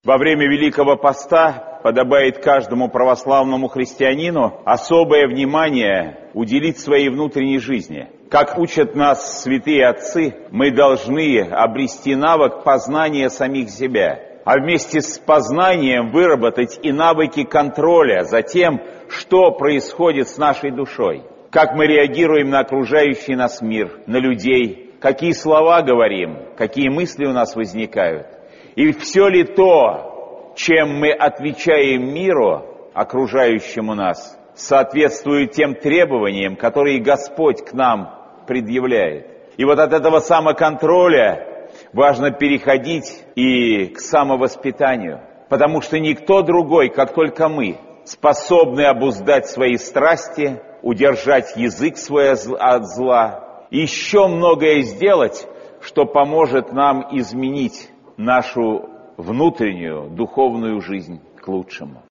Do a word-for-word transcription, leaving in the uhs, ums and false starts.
Во время Великого Поста подобает каждому православному христианину особое внимание уделить своей внутренней жизни. Как учат нас святые отцы, мы должны обрести навык познания самих себя, а вместе с познанием выработать и навыки контроля за тем, что происходит с нашей душой. Как мы реагируем на окружающий нас мир, на людей, какие слова говорим, какие мысли у нас возникают. И все ли то, чем мы отвечаем миру, окружающему нас, соответствует тем требованиям, которые Господь к нам предъявляет. И вот от этого самоконтроля важно переходить и к самовоспитанию, потому что никто другой, как только мы, способны обуздать свои страсти, удержать язык свой от зла, и еще многое сделать, что поможет нам изменить нашу внутреннюю духовную жизнь к лучшему.